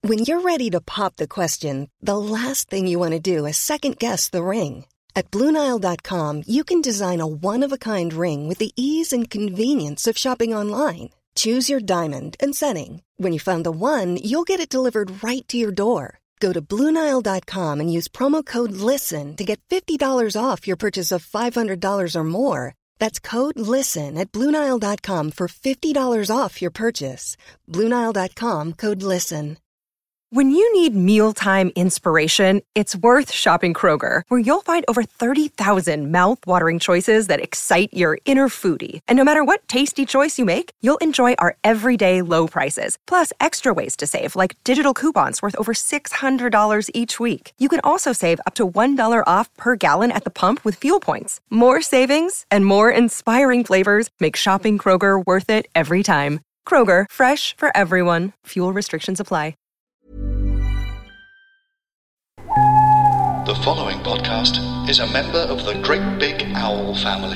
When you're ready to pop the question, the last thing you want to do is second-guess the ring. At BlueNile.com, you can design a one-of-a-kind ring with the ease and convenience of shopping online. Choose your diamond and setting. When you find the one, you'll get it delivered right to your door. Go to BlueNile.com and use promo code LISTEN to get $50 off your purchase of $500 or more. That's code LISTEN at BlueNile.com for $50 off your purchase. BlueNile.com, code LISTEN. When you need mealtime inspiration, it's worth shopping Kroger, where you'll find over 30,000 mouth-watering choices that excite your inner foodie. And no matter what tasty choice you make, you'll enjoy our everyday low prices, plus extra ways to save, like digital coupons worth over $600 each week. You can also save up to $1 off per gallon at the pump with fuel points. More savings and more inspiring flavors make shopping Kroger worth it every time. Kroger, fresh for everyone. Fuel restrictions apply. The following podcast is a member of the Great Big Owl family.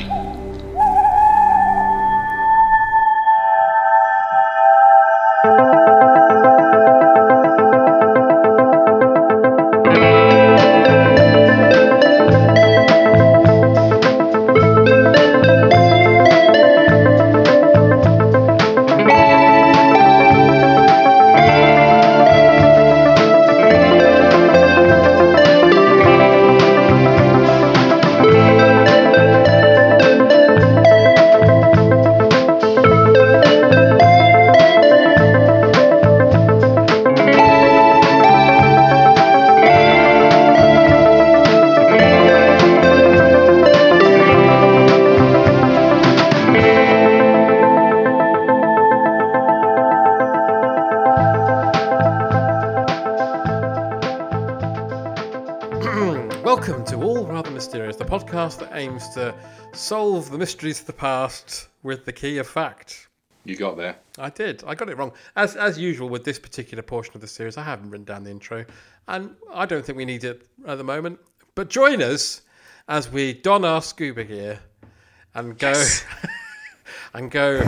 Welcome to All Rather Mysterious, the podcast that aims to solve the mysteries of the past with the key of fact. You got there. I did. I got it wrong. As usual with this particular portion of the series, I haven't written down the intro, and I don't think we need it at the moment. But join us as we don our scuba gear and go and go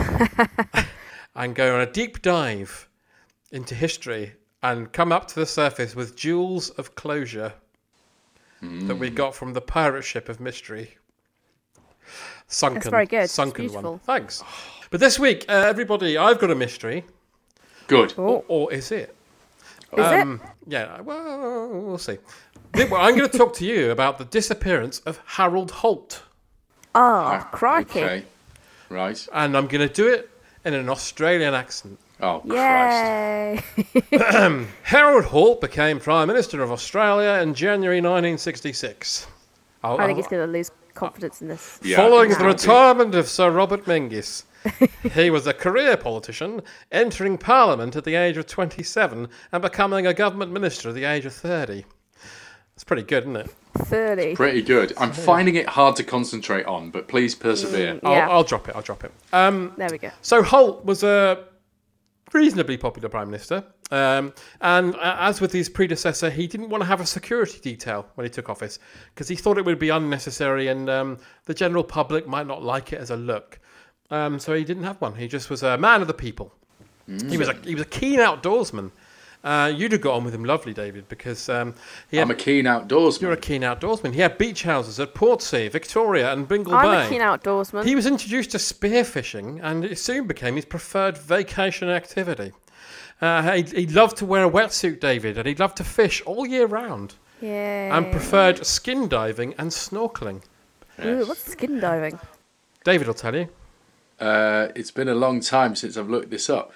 on a deep dive into history and come up to the surface with jewels of closure that we got from the pirate ship of mystery. Sunken. That's very good. Sunken it's beautiful. one. Thanks. But this week, everybody, I've got a mystery. Good. Or is it? Is it? Yeah, well, we'll see. I'm going to talk to you about the disappearance of Harold Holt. Oh, crikey. Okay. Right. And I'm going to do it in an Australian accent. Oh, Christ. Yay. Harold Holt became Prime Minister of Australia in January 1966. I think he's going to lose confidence in this. Yeah, Following I think the it's gonna retirement of Sir Robert Menzies, he was a career politician, entering Parliament at the age of 27 and becoming a government minister at the age of 30. It's pretty good, isn't it? 30. be pretty good. I'm finding it hard to concentrate on, but please persevere. Yeah. I'll drop it. There we go. So Holt was a reasonably popular Prime Minister. And as with his predecessor, he didn't want to have a security detail when he took office because he thought it would be unnecessary and the general public might not like it as a look. So he didn't have one. He just was a man of the people. He was a keen outdoorsman. You'd have got on with him lovely, David, because I'm a keen outdoorsman. You're a keen outdoorsman. He had beach houses at Portsea, Victoria and Bingle Bay. I'm a keen outdoorsman. He was introduced to spearfishing and it soon became his preferred vacation activity. He loved to wear a wetsuit, David, and he loved to fish all year round. Yeah. And preferred skin diving and snorkeling. Ooh, what's skin diving? David will tell you. It's been a long time since I've looked this up.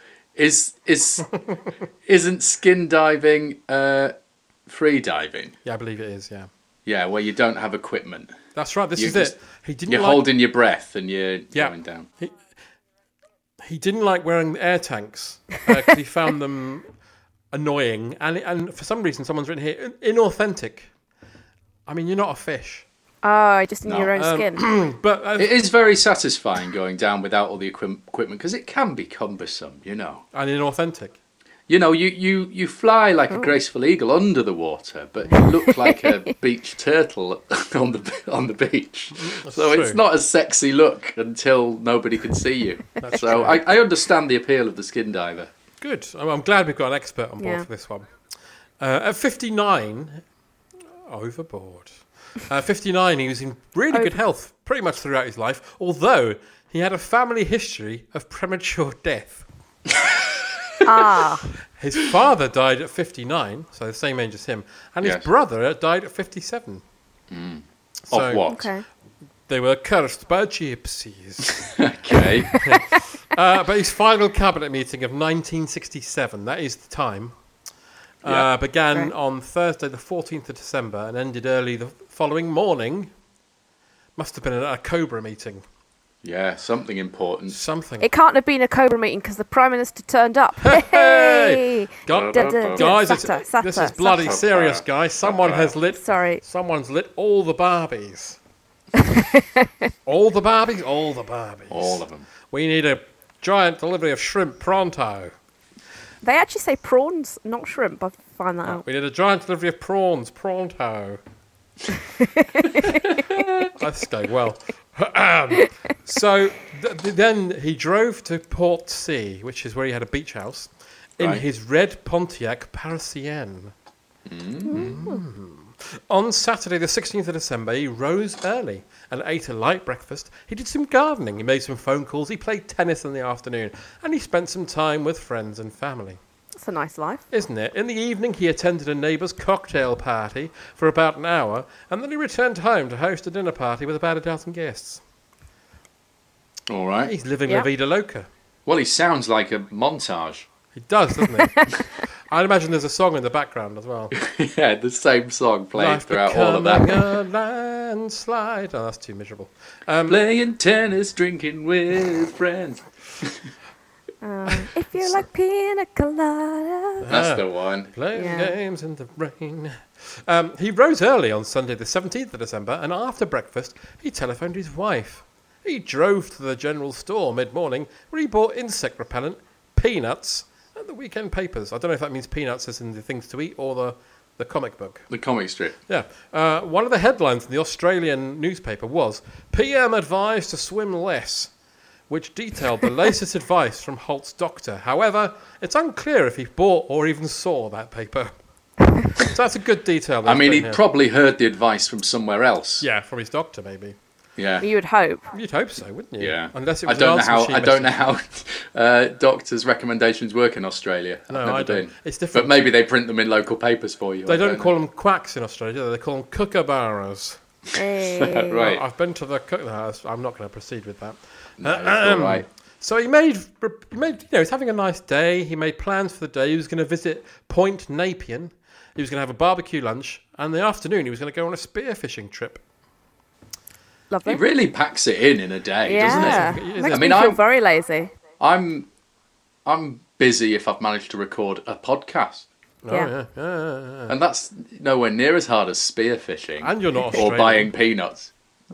Isn't skin diving free diving? Yeah, I believe it is, yeah. Yeah, where you don't have equipment. That's right, this You is just- it. He didn't You're like... holding your breath and you're going down. He didn't like wearing air tanks because he found them annoying. And for some reason, someone's written here, inauthentic. I mean, you're not a fish. Oh, just in your own skin. But It is very satisfying going down without all the equipment because it can be cumbersome, you know. And inauthentic. You know, you fly like a graceful eagle under the water, but you look like a beach turtle on the beach. So true. it's not a sexy look until nobody can see you. So I understand the appeal of the skin diver. good. I'm glad we've got an expert on board for this one. At 59, overboard. 59, he was in really good health pretty much throughout his life, although he had a family history of premature death. His father died at 59, so the same age as him, and his brother died at 57. So of what? Okay. They were cursed by gypsies. Okay. But his final cabinet meeting of 1967, that is the time, began on Thursday the 14th of December and ended early the following morning. Must have been a Cobra meeting. Yeah, something important. Something. It can't have been a Cobra meeting because the Prime Minister turned up. Hey! Guys, Sata. this is bloody serious, guys. Someone's lit all the Barbies. All the Barbies? All the Barbies. All of them. We need a giant delivery of shrimp pronto. They actually say prawns, not shrimp. I find that out. We need a giant delivery of prawns pronto. That's going well. So then he drove to Port Sea, which is where he had a beach house, in his red Pontiac Parisienne. On Saturday the 16th of December, he rose early and ate a light breakfast. He did some gardening, he made some phone calls, he played tennis in the afternoon, and he spent some time with friends and family. That's a nice life. Isn't it? In the evening, he attended a neighbour's cocktail party for about an hour, and then he returned home to host a dinner party with about a dozen guests. All right. He's living La Vida Loca. Well, he sounds like a montage. He does, doesn't he? I'd imagine there's a song in the background as well. Yeah, the same song playing Life throughout all of that. A landslide. Oh, that's too miserable. Playing tennis, drinking with friends. If you like pina colada. That's the one. Playing games in the rain. He rose early on Sunday the 17th of December, and after breakfast, he telephoned his wife. He drove to the general store mid-morning, where he bought insect repellent, peanuts, and the weekend papers. I don't know if that means peanuts as in the things to eat or the comic book. The comic strip. Yeah. One of the headlines in the Australian newspaper was, PM advised to swim less, which detailed the latest advice from Holt's doctor. However, it's unclear if he bought or even saw that paper. So that's a good detail. I mean, he'd probably heard the advice from somewhere else. Yeah, from his doctor, maybe. Yeah. You would hope. You'd hope so, wouldn't you? Yeah. Unless it was I don't know how doctors' recommendations work in Australia. No, I've never I don't. been. It's different. But maybe they print them in local papers for you. They don't call them quacks in Australia. They call them kookaburras. Hey. Right. I've been to the I'm not going to proceed with that. No, it's all right. So he made, he's having a nice day. He made plans for the day. He was going to visit Point Nepean. He was going to have a barbecue lunch. And in the afternoon, he was going to go on a spearfishing trip. Lovely. He really packs it in a day, doesn't it? Makes me feel very lazy. I'm busy if I've managed to record a podcast. Yeah. And that's nowhere near as hard as spearfishing. And you're not or Australian. buying peanuts.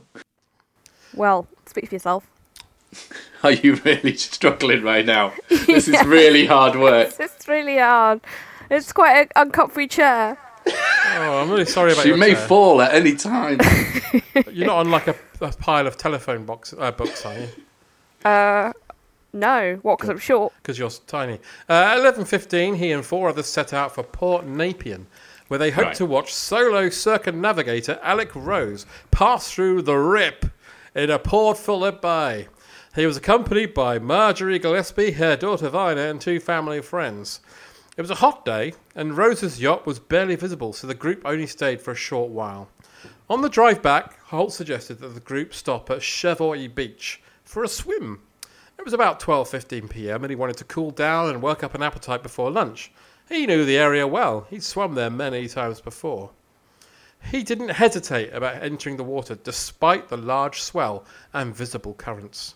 Well, speak for yourself. Are you really struggling right now? This is really hard work. It's really hard. It's quite an uncomfy chair. Oh, I'm really sorry about You your may chair. fall at any time. You're not on like a pile of telephone books, are you? No. What, because I'm short? Because you're tiny. At 11:15, he and 4 others set out for Port Nepean, where they hoped to watch solo circumnavigator Alec Rose pass through the Rip in a Port Phillip Bay. He was accompanied by Marjorie Gillespie, her daughter Vina, and 2 family friends. It was a hot day, and Rose's yacht was barely visible, so the group only stayed for a short while. On the drive back, Holt suggested that the group stop at Chevoy Beach for a swim. It was about 12:15 p.m, and he wanted to cool down and work up an appetite before lunch. He knew the area well. He'd swum there many times before. He didn't hesitate about entering the water despite the large swell and visible currents.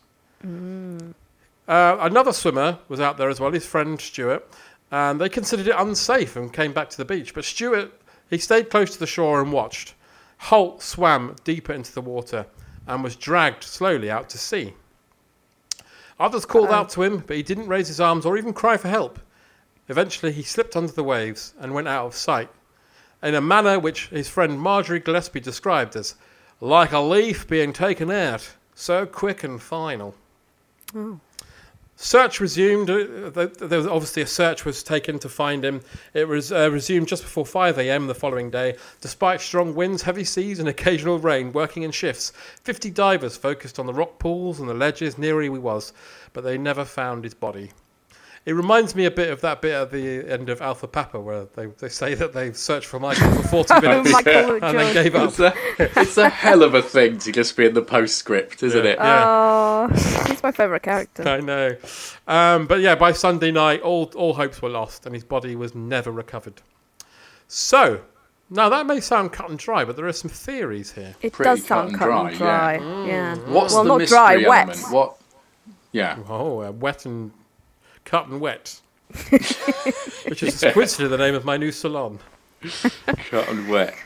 Another swimmer was out there as well, his friend Stuart, and they considered it unsafe and came back to the beach. But Stuart, he stayed close to the shore and watched. Holt swam deeper into the water and was dragged slowly out to sea. Others called out to him, but he didn't raise his arms or even cry for help. Eventually, he slipped under the waves and went out of sight, in a manner which his friend Marjorie Gillespie described as like a leaf being taken out, so quick and final. Search resumed. There was obviously a search was taken to find him. It was resumed just before 5 a.m. the following day. Despite strong winds, heavy seas and occasional rain, working in shifts, 50 divers focused on the rock pools and the ledges near where he was, but they never found his body. It reminds me a bit of that bit at the end of Alpha Papa where they say that they searched for Michael for 40 minutes Michael and then gave up. It's a hell of a thing to just be in the postscript, isn't it? Oh, he's my favourite character. I know. But yeah, by Sunday night, all hopes were lost and his body was never recovered. So, now that may sound cut and dry, but there are some theories here. It Pretty does sound cut and dry, Yeah. What's well, the not mystery dry, element? wet. What? Yeah. Oh, cut and wet. Which is coincidentally the name of my new salon. Cut and wet.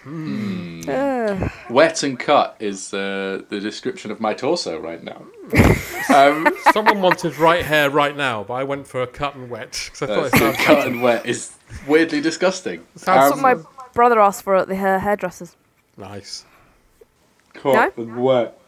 Wet and cut is the description of my torso right now. Someone wanted right hair right now, but I went for a cut and wet. 'Cause I thought it sounded cut and wet is weirdly disgusting. That's what my brother asked for at the hairdressers. nice. Cut and wet.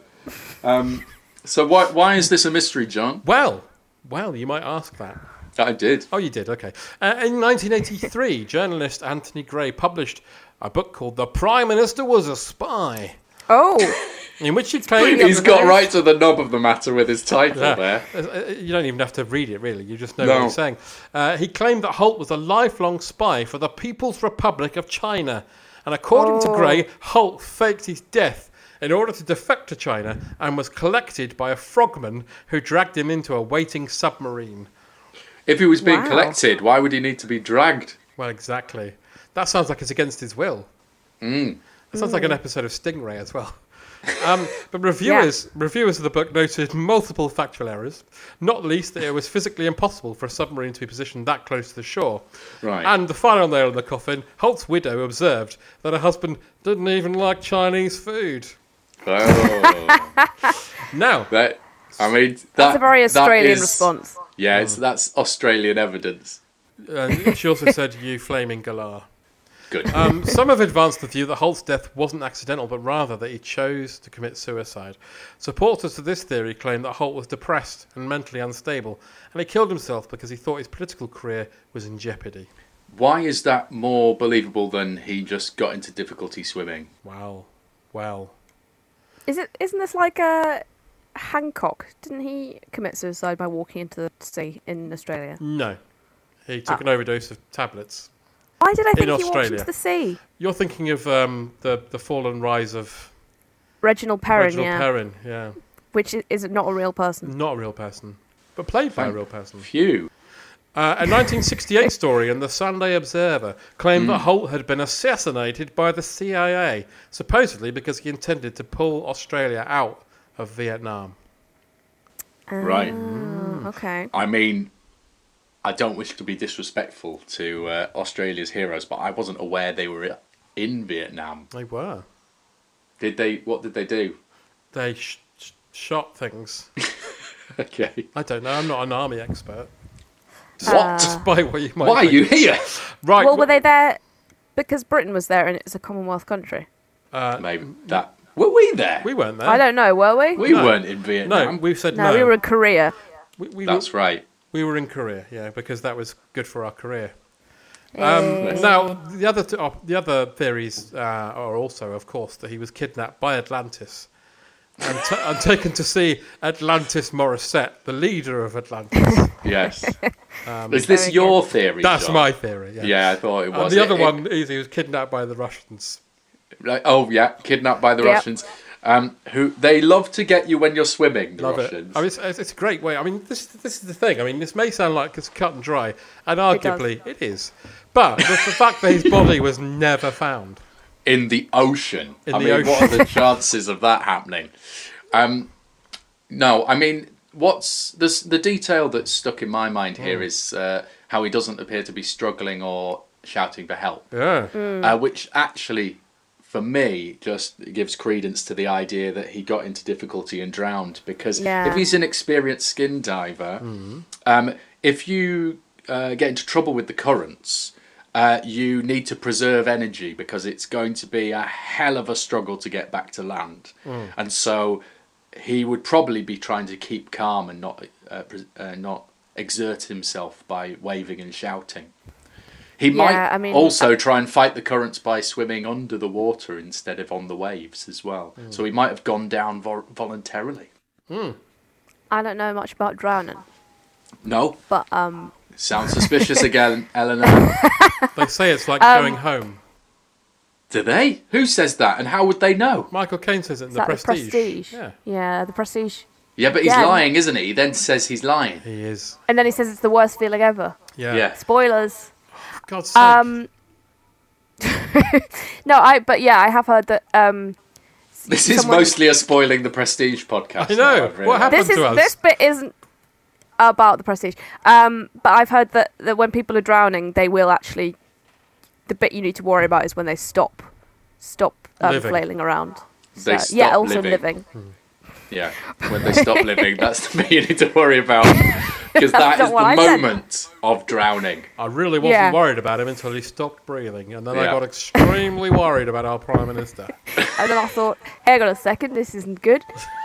So why is this a mystery, John? Well, you might ask that. I did. Oh, you did? Okay. In 1983, journalist Anthony Gray published a book called The Prime Minister Was a Spy, Oh, in which he claimed... He's got right to the nub of the matter with his title there. You don't even have to read it, really. You just know No. what he's saying. He claimed that Holt was a lifelong spy for the People's Republic of China. And according to Gray, Holt faked his death in order to defect to China and was collected by a frogman who dragged him into a waiting submarine. If he was being Wow. collected, why would he need to be dragged? Well, exactly. That sounds like it's against his will. It sounds like an episode of Stingray as well. But reviewers of the book noted multiple factual errors, not least that it was physically impossible for a submarine to be positioned that close to the shore. Right. And the final nail in the coffin, Holt's widow observed that her husband didn't even like Chinese food. Oh. Now, That's that's a very Australian is- response. Yeah, that's Australian evidence. she also said, "You flaming galah." Good. Some have advanced the view that Holt's death wasn't accidental, but rather that he chose to commit suicide. Supporters of this theory claim that Holt was depressed and mentally unstable, and he killed himself because he thought his political career was in jeopardy. Why is that more believable than he just got into difficulty swimming? Wow. Well, Isn't this like Hancock? Didn't he commit suicide by walking into the sea in Australia? no. He took an overdose of tablets. Why did I think he walked Australia. into the sea? You're thinking of the fall and rise of Reginald Perrin, Reginald yeah. Perrin. Yeah. Which is not a real person. Not a real person, but played by a real person. Phew. A 1968 story in the Sunday Observer claimed that Holt had been assassinated by the CIA, supposedly because he intended to pull Australia out of Vietnam. Right. Oh, okay. I mean, I don't wish to be disrespectful to Australia's heroes, but I wasn't aware they were in Vietnam. They were. Did they? What did they do? They shot things. Okay. I don't know. I'm not an army expert. What? Despite what you might Why are think. you here? Right. Well, were they there because Britain was there and it's a Commonwealth country? Maybe that. Were we there? We weren't there. I don't know, were we? We weren't in No, Vietnam. we've said No, no. we were in Korea. We That's right. We were in Korea, yeah, because that was good for our career. Now, the other theories are also, of course, that he was kidnapped by Atlantis and taken to see Atlantis Morissette, the leader of Atlantis. Yes. Is this Very your theory? That's John? my theory. Yeah. Yeah, I thought it was. The other one is he was kidnapped by the Russians. Like, oh yeah, kidnapped by the Yep. Russians. Who they love to get you when you're swimming. The Love Russians. it. I mean, it's a great way. I mean, this is the thing. I mean, this may sound like it's cut and dry, and arguably it is. But the fact that his body was never found. In the ocean. In I the mean, ocean. what are the chances of that happening? No, I mean, what's the detail that's stuck in my mind here is how he doesn't appear to be struggling or shouting for help, Yeah. which actually, for me, just gives credence to the idea that he got into difficulty and drowned. Because Yeah. if he's an experienced skin diver, if you get into trouble with the currents, you need to preserve energy because it's going to be a hell of a struggle to get back to land. And so he would probably be trying to keep calm and not exert himself by waving and shouting. He might I also try and fight the currents by swimming under the water instead of on the waves as well. So he might have gone down voluntarily. I don't know much about drowning, No, but sounds suspicious again, Eleanor. They say it's like going home. Do they? Who says that, and how would they know? Michael Caine says it in is The that Prestige. the Prestige? Yeah, Yeah, the Prestige. Yeah, but he's Yeah. lying, isn't he? He then says he's lying. he is. And then he says it's the worst feeling ever. Yeah. Yeah. Spoilers. For God's sake. No, I have heard that This is someone- mostly a spoiling the Prestige podcast. I know. now, I've What realised. happened to us? this bit isn't about the Prestige. But I've heard that when people are drowning, they will actually. The bit you need to worry about is when they stop Living. flailing around. They So, stop also living. Yeah, when they stop living, that's the bit you need to worry about. Because that not is what I the said. moment of drowning. I really wasn't Yeah. worried about him until he stopped breathing, and then I Yeah. got extremely worried about our Prime Minister. And then I thought, hang on a second, this isn't good.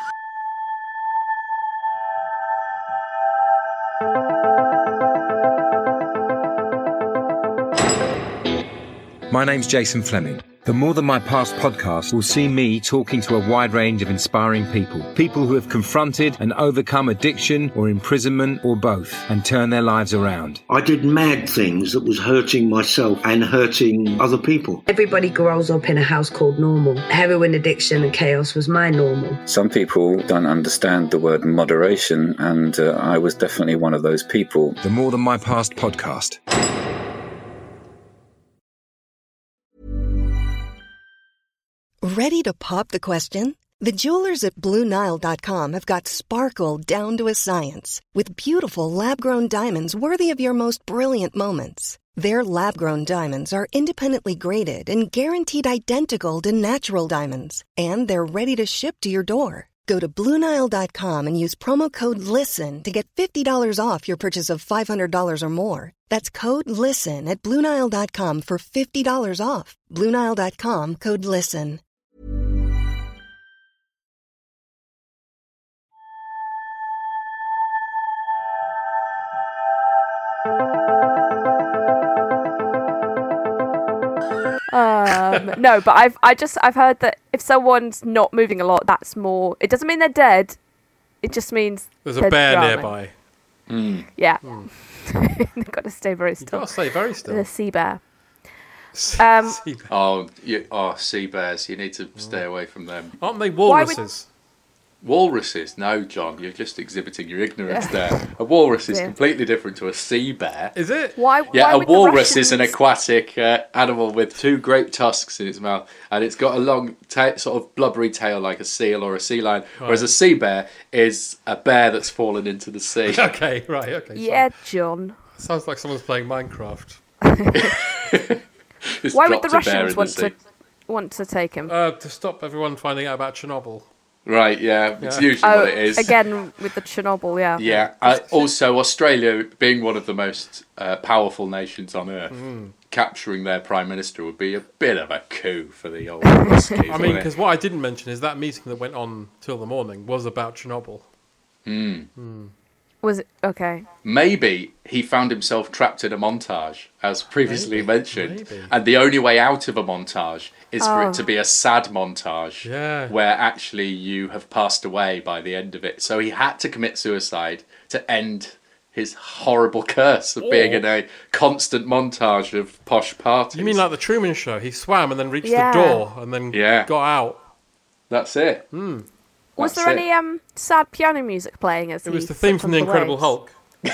My name's Jason Fleming. The More Than My Past podcast will see me talking to a wide range of inspiring people. People who have confronted and overcome addiction or imprisonment or both and turned their lives around. I did mad things that was hurting myself and hurting other people. Everybody grows up in a house called normal. Heroin addiction and chaos was my normal. Some people don't understand the word moderation, and I was definitely one of those people. The More Than My Past podcast. Ready to pop the question? The jewelers at BlueNile.com have got sparkle down to a science with beautiful lab-grown diamonds worthy of your most brilliant moments. Their lab-grown diamonds are independently graded and guaranteed identical to natural diamonds, and they're ready to ship to your door. Go to BlueNile.com and use promo code LISTEN to get $50 off your purchase of $500 or more. That's code LISTEN at BlueNile.com for $50 off. BlueNile.com, code LISTEN. No, but I've heard that if someone's not moving a lot, that's more. It doesn't mean they're dead. It just means There's a they're bear drowning. nearby. Yeah, they've got to stay very You've still. got to stay very still. The sea bear. Sea bears, you need to stay away from them. Aren't they walruses? Walruses? No, John, you're just exhibiting your ignorance there. A walrus is Yeah. completely different to a sea bear. Is it? Why? Yeah, why a would the walrus is an Russians- aquatic animal with two great tusks in its mouth, and it's got a long, sort of blubbery tail like a seal or a sea lion, whereas a sea bear is a bear that's fallen into the sea. Okay, right, okay. Yeah, John. Sounds like someone's playing Minecraft. Just Why would the dropped a bear Russians in the want sea. want to take him? To stop everyone finding out about Chernobyl. Right, yeah, it's usually what it is. Again with the Chernobyl, yeah. Yeah, also Australia, being one of the most powerful nations on Earth, capturing their Prime Minister would be a bit of a coup for the old Ruskies, I mean, wouldn't it? because what I didn't mention is that meeting that went on till the morning was about Chernobyl. Was it okay? Maybe he found himself trapped in a montage, as previously mentioned, maybe. and the only way out of a montage is for it to be a sad montage, Yeah. where actually you have passed away by the end of it. So he had to commit suicide to end his horrible curse of being in a constant montage of posh parties. You mean like the Truman Show? He swam and then reached Yeah. the door and then got out. That's it. Was That's there it. any sad piano music playing as It he was the theme slipped from The onto Incredible waves? Hulk.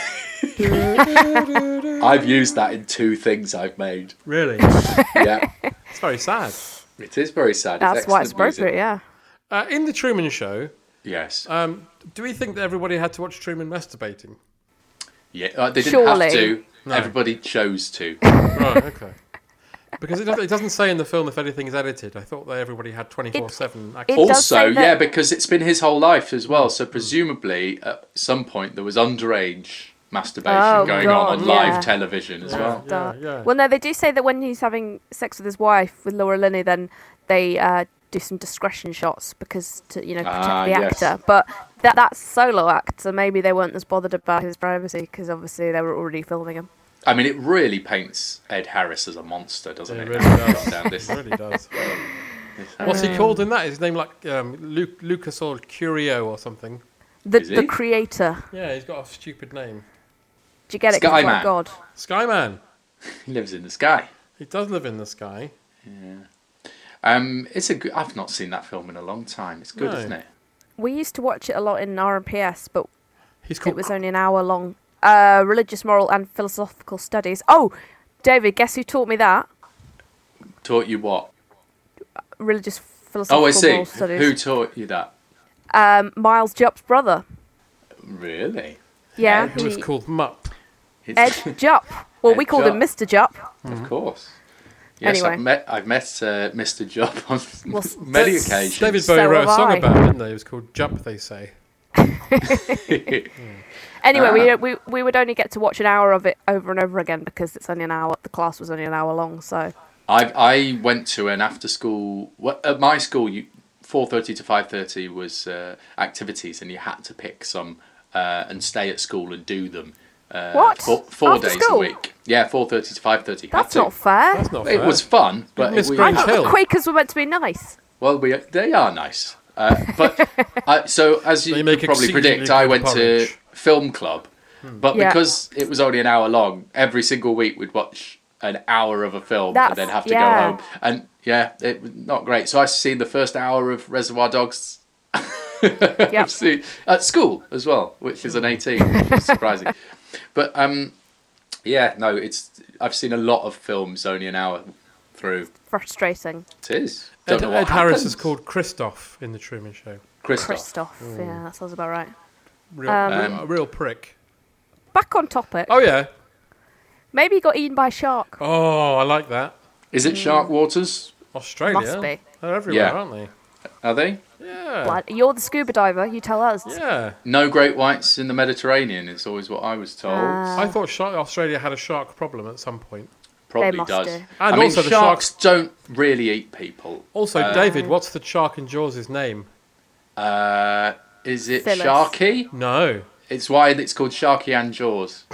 I've used that in 2 things I've made. Really? Yeah, It's very sad. it is very sad. That's why it's excellent music. appropriate, yeah. In The Truman Show, Yes. do we think that everybody had to watch Truman masturbating? Yeah, they didn't Surely. have to. No. Everybody chose to. Right, okay. Because it doesn't say in the film if anything is edited. I thought that everybody had 24/7 access. It does Also, say that- yeah, because it's been his whole life as well. So presumably, at some point, there was underage masturbation Oh, going God, on yeah. live television as well. Yeah, yeah. Well, no, they do say that when he's having sex with his wife, with Laura Linney, then they do some discretion shots because to protect Ah, the yes. actor. But that's solo act, so maybe they weren't as bothered about his privacy because obviously they were already filming him. I mean, it really paints Ed Harris as a monster, doesn't it? It really does. Down this. It really does. What's he called in that? His name like Lucas or Curio or something. Is he? The creator. Yeah, he's got a stupid name. Do you get it? 'Cause it's like Skyman. God. Skyman. He lives in the sky. He does live in the sky. It's a good. I've not seen that film in a long time. It's good, No. isn't it? We used to watch it a lot in RMPS, but He's it called. was only an hour long. Religious, moral, and philosophical studies. Oh, David, guess who taught me that? Taught you what? Religious, philosophical, Oh, I see. moral studies. Who taught you that? Miles Jupp's brother. Really? Yeah, Who was called Mupp. It's- Ed Jupp. Well, we Ed called him Jupp. Mr. Jupp. Of course. Yes, Anyway. I've met Mr. Jupp on Well, many that's- occasions. David So Bowie wrote a have song I. about it, didn't they? It was called Jump, they say. Anyway, we would only get to watch an hour of it over and over again because it's only an hour. The class was only an hour long, so I went to an after school. At my school, 4:30 to 5:30 was activities, and you had to pick some and stay at school and do them. What? Four After days school? a week. Yeah, 4:30 to 5:30. that's not fair. That's not It fair. was fun, but Miss we Grange had- Hill. The Quakers were meant to be nice. well, they are nice. But so as you They make could probably exceedingly predict, I good went porridge. to film club, but Yeah. because it was only an hour long, every single week we'd watch an hour of a film That's- and then have to yeah. go home. And yeah, it was not great. So I seen the first hour of Reservoir Dogs. Yep. At school as well, which is an 18, which is surprising. But yeah, no, I've seen a lot of films only an hour through. Frustrating. It is. Don't know what Ed Harris happens. is called Christoph in The Truman Show. Christoph. Christoph. Yeah, that sounds about right. A real prick. Back on topic. Oh, yeah. Maybe he got eaten by a shark. Oh, I like that. Is it Shark Waters? Australia. Must be. They're everywhere, Yeah. aren't they? Are they? Yeah. Blood. You're the scuba diver. You tell us. Yeah. No great whites in the Mediterranean is always what I was told. I thought Australia had a shark problem at some point. Probably must does. do. And I mean, also the sharks sharks. don't really eat people. Also, David, what's the shark in Jaws' name? Is it Phyllis. Sharky? No. It's why it's called Sharky and Jaws.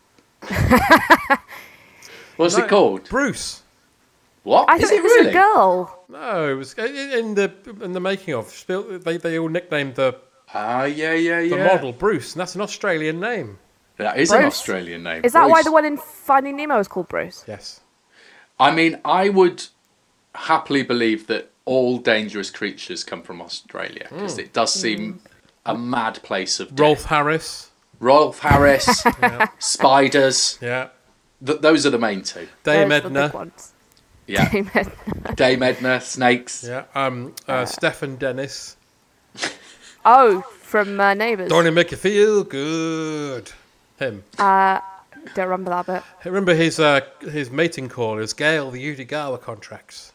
What's No, it called? Bruce. What? I Is thought it it was really? a girl. No, it was in the making of. They all nicknamed the Yeah. model Bruce, and that's an Australian name. That is an Bruce. Australian name. Is that why Bruce. the one in Finding Nemo is called Bruce? Yes. I mean, I would happily believe that all dangerous creatures come from Australia because it does seem a mad place of death. Rolf Harris. Rolf Harris, spiders. Yeah. Those are the main two. Dame Those are the big Edna. ones. Yeah. Dame Edna. Dame Edna, snakes. Yeah. Stefan Dennis. Oh, from Neighbours. Don't it make you feel good? Him. Don't remember that bit. Remember his mating call is Gale the Udigala contracts.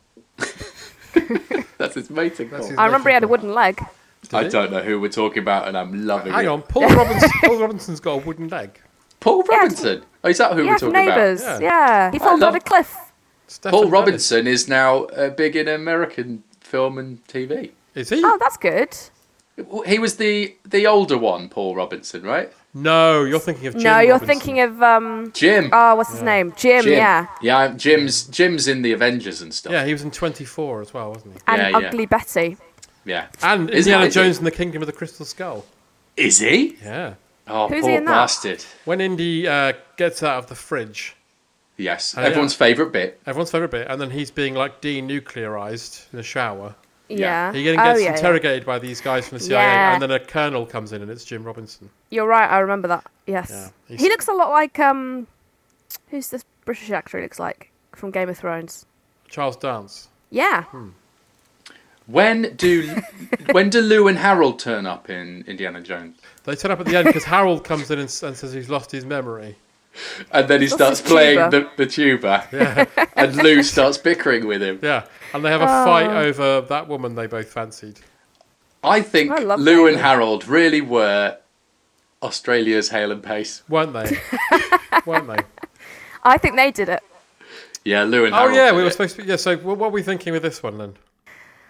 That's his mating call. his- I remember he had a wooden leg. I don't know who we're talking about, and I'm loving Hang it. on, Paul Robinson. Paul Robinson's got a wooden leg. Paul Robinson. Oh, is that who Yeah, we're from talking Neighbours. about? Yeah. He fell love- down a cliff. Stefan Paul Dennis. Robinson is now big in American film and TV. Is he? Oh, that's good. He was the older one, Paul Robinson, right? No, you're thinking of Jim No, you're Robinson. thinking of Jim. what's his name? Jim. Yeah. Yeah, Jim's in the Avengers and stuff. Yeah, he was in 24 as well, wasn't he? And Yeah, yeah. Ugly Betty. Yeah. And Is Indiana he? Jones and the Kingdom of the Crystal Skull. Is he? Yeah. Oh, Who's poor he in that? bastard. When Indy gets out of the fridge, Yes, Oh, everyone's yeah. favourite bit. everyone's favourite bit, and then he's being like denuclearized in the shower. Yeah. He then Oh, gets yeah, yeah. interrogated by these guys from the CIA, Yeah. and then a colonel comes in, and it's Jim Robinson. You're right. I remember that. Yes. Yeah, he's- He looks a lot like who's this British actor? He looks like from Game of Thrones. Charles Dance. Yeah. When do Lou and Harold turn up in Indiana Jones? They turn up at the end because Harold comes in and says he's lost his memory. And then he starts his playing tuba. the tuba, and Lou starts bickering with him. Yeah, and they have a fight over that woman they both fancied. I think I love Lou that. and Harold really were Australia's Hale and Pace. Weren't they? Weren't they? I think they did it. Yeah, Lou and Oh Harold. yeah, did we were it. supposed to be. Yeah, so what were we thinking with this one then?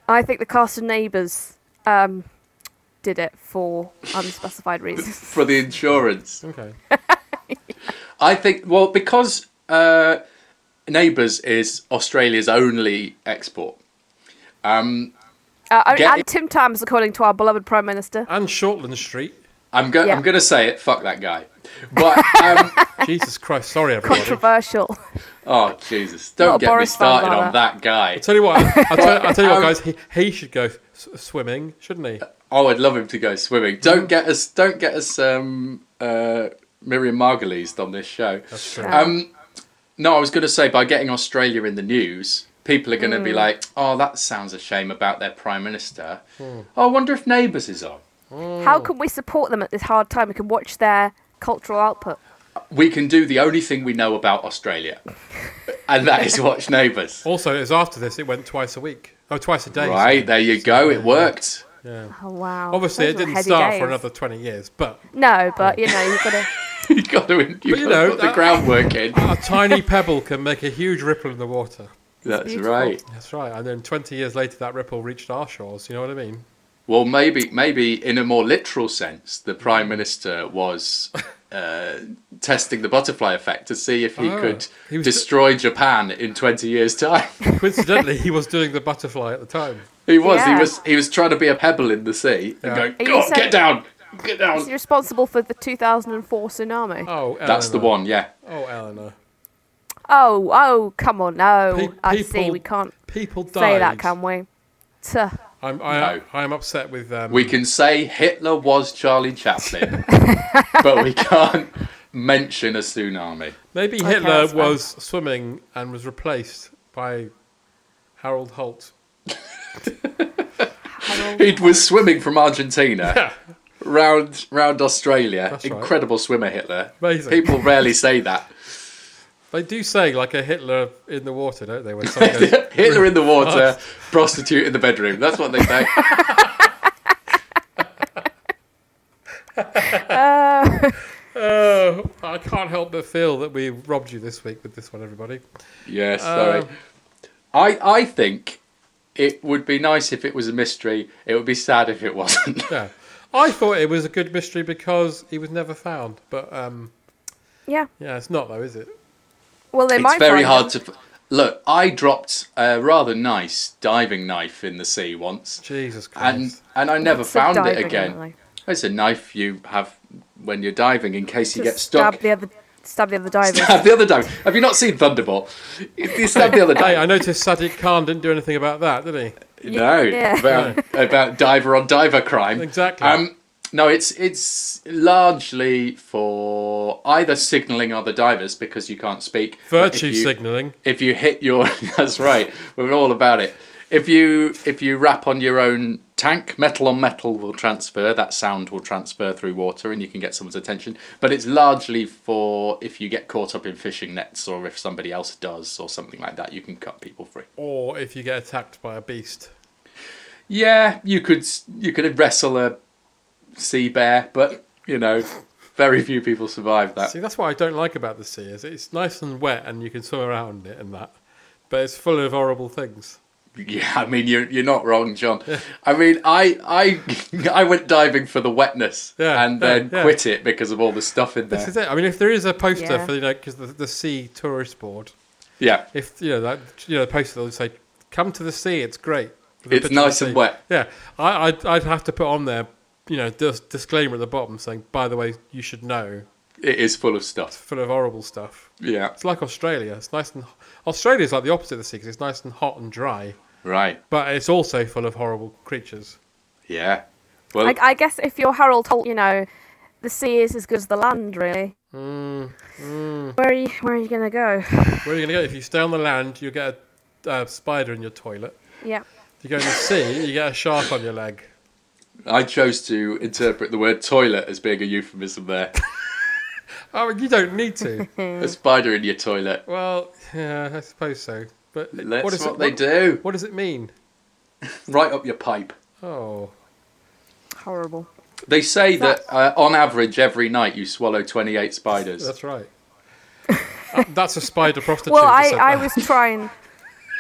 I think the cast of Neighbours did it for unspecified reasons. For the insurance. Okay. I think, well, because Neighbours is Australia's only export. And Tim Tams, according to our beloved Prime Minister. And Shortland Street. I'm going to say it, fuck that guy. But Jesus Christ, sorry everybody. Controversial. Oh, Jesus. Don't get me started on that guy. I'll tell you what, guys, he should go swimming, shouldn't he? Oh, I'd love him to go swimming. Don't get us Miriam Margolyes on this show. That's true. No, I was going to say, by getting Australia in the news, people are going to be like, oh, that sounds a shame about their Prime Minister. Oh, I wonder if Neighbours is on. How can we support them at this hard time? We can watch their cultural output. We can do the only thing we know about Australia, and that is watch Neighbours. Also, it was after this, it went twice a week. Oh, twice a day. Right, there you go. It worked. Yeah. Oh, wow. Obviously, it didn't start for another 20 years, but... No, but, you've got to... You've got to put the groundwork in. A tiny pebble can make a huge ripple in the water. That's right. That's right. And then 20 years later, that ripple reached our shores. You know what I mean? Well, maybe in a more literal sense, the Prime Minister was testing the butterfly effect to see if he could destroy Japan in 20 years' time. Coincidentally, he was doing the butterfly at the time. He was trying to be a pebble in the sea and going, God, get down! Get down! Is he responsible for the 2004 tsunami? Oh, Eleanor. That's the one, yeah. Oh, Eleanor. Oh, come on, no. I see, we can't say that, can we? I'm upset with... we can say Hitler was Charlie Chaplin, but we can't mention a tsunami. Maybe Hitler was swimming and was replaced by Harold Holt. He was swimming from Argentina round Australia. That's incredible right. Swimmer, Hitler. Amazing. People rarely say that. They do say like a Hitler in the water, don't they? When goes, Hitler in the water, prostitute in the bedroom. That's what they say. I can't help but feel that we robbed you this week with this one, everybody. Yes, sorry. I think it would be nice if it was a mystery. It would be sad if it wasn't. Yeah, I thought it was a good mystery because he was never found. But yeah, it's not though, is it? Well, it's very hard to look. I dropped a rather nice diving knife in the sea once. Jesus Christ! And I never found it again. It's a knife you have when you're diving in case you get stuck. Stab the other diver. Stab the other diver. Have you not seen Thunderball? You stab the other diver. Hey, I noticed Sadiq Khan didn't do anything about that, did he? No, about diver on diver crime. Exactly. No, it's largely for either signalling other divers because you can't speak. Virtue signalling. If you hit your... That's right. We're all about it. If you rap on your own tank, metal on metal will transfer. That sound will transfer through water and you can get someone's attention. But it's largely for if you get caught up in fishing nets or if somebody else does or something like that, you can cut people free. Or if you get attacked by a beast. Yeah, you could wrestle a sea bear, but, very few people survive that. See, that's what I don't like about the sea, is it's nice and wet and you can swim around it and that. But it's full of horrible things. Yeah, I mean, you're not wrong, John. Yeah. I mean, I went diving for the wetness and then quit it because of all the stuff in there. This is it. I mean, if there is a poster for because the sea tourist board. Yeah. If the poster will say, "Come to the sea, it's great. It's nice and wet." Yeah, I'd have to put on there, disclaimer at the bottom saying, "By the way, you should know." It is full of stuff. It's full of horrible stuff. Yeah. It's like Australia. It's nice and Australia's like the opposite of the sea because it's nice and hot and dry. Right. But it's also full of horrible creatures. Yeah. Well, I guess if you're Harold Holt, the sea is as good as the land, really. Where are you going to go? Where are you going to go? If you stay on the land, you'll get a spider in your toilet. Yeah. If you go in the sea, you get a shark on your leg. I chose to interpret the word toilet as being a euphemism there. Oh, you don't need to. A spider in your toilet. Well, yeah, I suppose so. But that's what they do. What does it mean? Right up your pipe. Oh. Horrible. They say that on average every night you swallow 28 spiders. That's right. That's a spider prostitute. Well, I was trying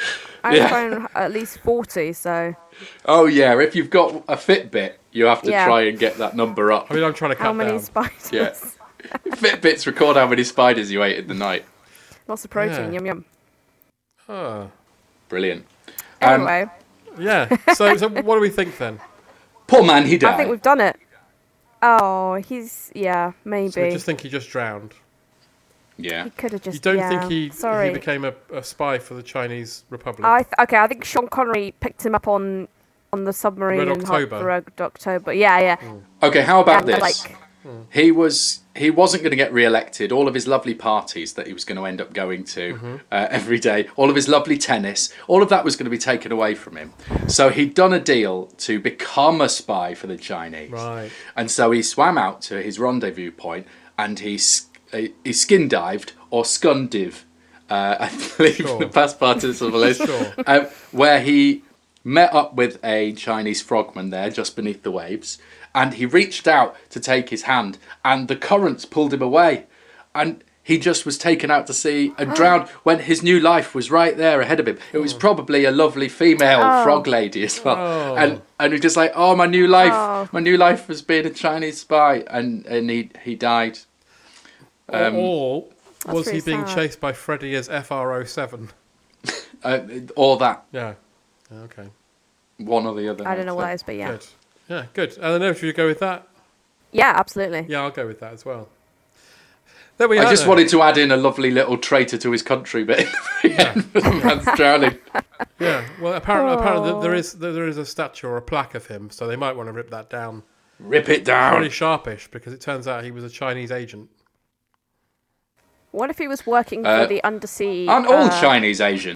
I'm trying at least 40, so... Oh, yeah, if you've got a Fitbit, you have to try and get that number up. I mean, I'm trying to cut down. How many spiders? Yeah. Fitbits record how many spiders you ate in the night. Lots of protein, yum yum. Oh. Brilliant. Anyway. Yeah, so what do we think then? Poor man, he died. I think we've done it. Oh, maybe. So we just think he just drowned. Yeah. He could have just... You don't think he became a spy for the Chinese Republic? I think Sean Connery picked him up on the submarine Red in October. Red October. Yeah. Okay, how about this? Like, He wasn't going to get re-elected. All of his lovely parties that he was going to end up going to every day, all of his lovely tennis, all of that was going to be taken away from him. So he'd done a deal to become a spy for the Chinese. Right. And so he swam out to his rendezvous point and he skin dived or scundiv, I believe the past participle is, where he met up with a Chinese frogman there just beneath the waves. And he reached out to take his hand, and the currents pulled him away. And he just was taken out to sea and drowned when his new life was right there ahead of him. It was probably a lovely female frog lady as well. And he was just like, oh, my new life was being a Chinese spy. And he died. Or was he being chased by Freddy as FR07? Or that. Yeah. Okay. One or the other. I don't know what that is, but yeah. Good. Yeah, good. I don't know if you go with that. Yeah, absolutely. Yeah, I'll go with that as well. There we are. I just wanted to add in a lovely little traitor to his country bit. Man's drowning. Yeah. Well, apparently there is a statue or a plaque of him, so they might want to rip that down. Rip it down. Pretty sharpish, because it turns out he was a Chinese agent. What if he was working for the undersea? Aren't all Chinese Asian?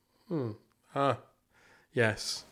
Yes.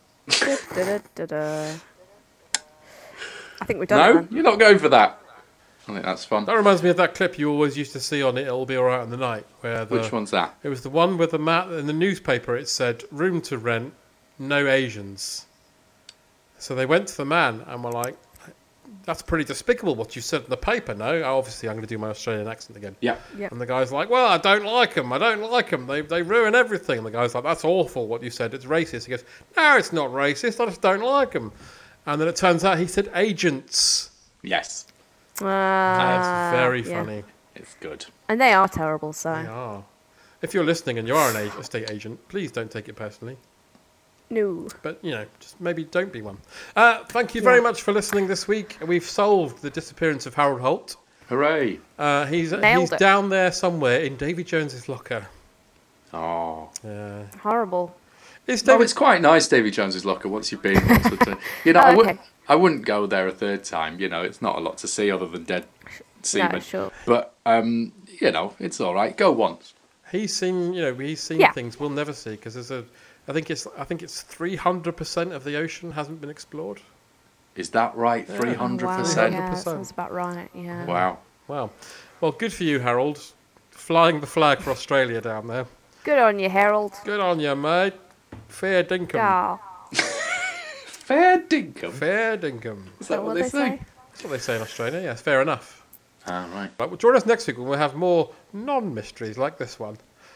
I think we've done it. No, you're not going for that. I think that's fun. That reminds me of that clip you always used to see on It'll Be Alright in the Night. Which one's that? It was the one with the map in the newspaper. It said, room to rent, no Asians. So they went to the man and were like, that's pretty despicable what you said in the paper, no? Obviously, I'm going to do my Australian accent again. Yeah. And the guy's like, well, I don't like them. They ruin everything. And the guy's like, that's awful what you said. It's racist. He goes, no, it's not racist. I just don't like them. And then it turns out he said agents. Yes. That's very funny. It's good. And they are terrible, so. They are. If you're listening and you are an estate agent, please don't take it personally. No. But, just maybe don't be one. Thank you very much for listening this week. We've solved the disappearance of Harold Holt. Hooray. He's down there somewhere in Davy Jones's locker. Oh. Yeah. Horrible. It's quite nice, Davy Jones's locker, once you've been once or two. I wouldn't go there a third time. It's not a lot to see other than dead seamen. No, sure. But, it's all right. Go once. He's seen things we'll never see, because there's I think it's 300% of the ocean hasn't been explored. Is that right? 300%? Wow, yeah, sounds about right, yeah. Wow. Well, good for you, Harold. Flying the flag for Australia down there. Good on you, Harold. Good on you, mate. Fair dinkum. Yeah. Fair dinkum? Fair dinkum. Is that what they say? That's what they say in Australia, yes. Fair enough. Ah, right. Well, join us next week when we'll have more non-mysteries like this one.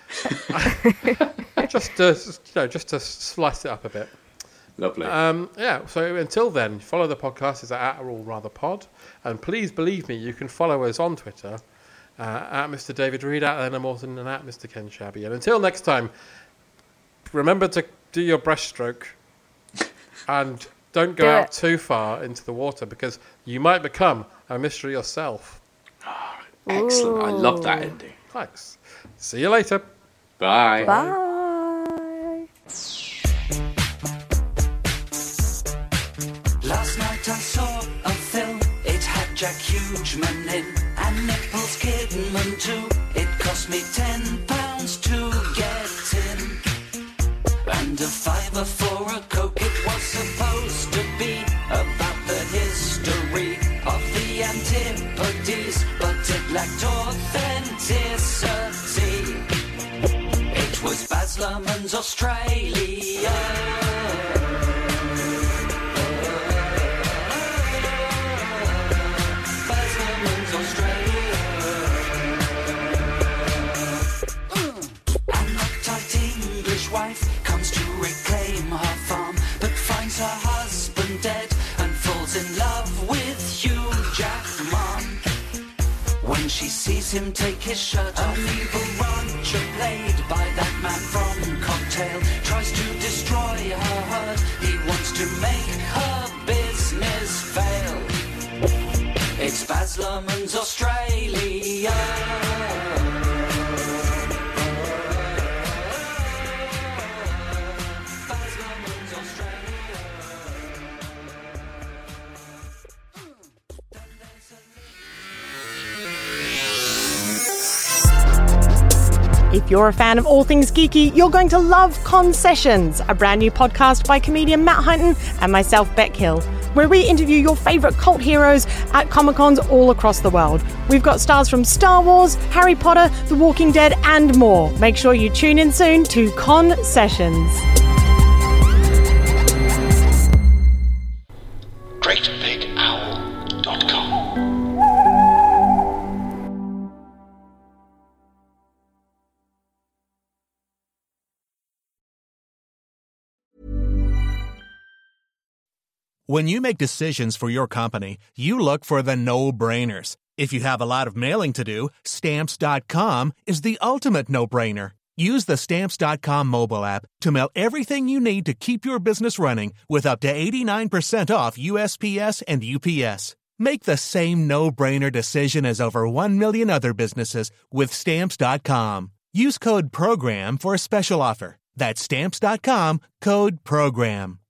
just to slice it up a bit. Lovely. So until then, follow the podcast. It's at or rather pod, and please believe me, you can follow us on Twitter at Mr. David Reed, at Eleanor Morton, and at Mr. Ken Shabby. And until next time, remember to do your breaststroke and don't go out too far into the water, because you might become a mystery yourself. Oh, excellent. I love that ending. Thanks. See you later. Bye. Bye. Last night I saw a film. It had Jack Hugeman in and Nicholas Kidman too. It cost me £10 to get in, and a £5 for a Coke. It was supposed to be about the history of the Antipodes, but it lacked authenticity. It was Baz Luhrmann's Australia. Baz Luhrmann's Australia. An uptight English wife comes to reclaim her farm, but finds her husband dead and falls in love with Hugh Jackman. When she sees him take his shirt off, an evil rancher played by that man from Cocktail tries to destroy her herd. He wants to make her business fail. It's Baz Luhrmann's Australia. If you're a fan of all things geeky, you're going to love Concessions, a brand new podcast by comedian Matt Hunton and myself, Beck Hill, where we interview your favourite cult heroes at Comic-Cons all across the world. We've got stars from Star Wars, Harry Potter, The Walking Dead and more. Make sure you tune in soon to Concessions. GreatBigOwl.com. When you make decisions for your company, you look for the no-brainers. If you have a lot of mailing to do, Stamps.com is the ultimate no-brainer. Use the Stamps.com mobile app to mail everything you need to keep your business running with up to 89% off USPS and UPS. Make the same no-brainer decision as over 1 million other businesses with Stamps.com. Use code PROGRAM for a special offer. That's Stamps.com, code PROGRAM.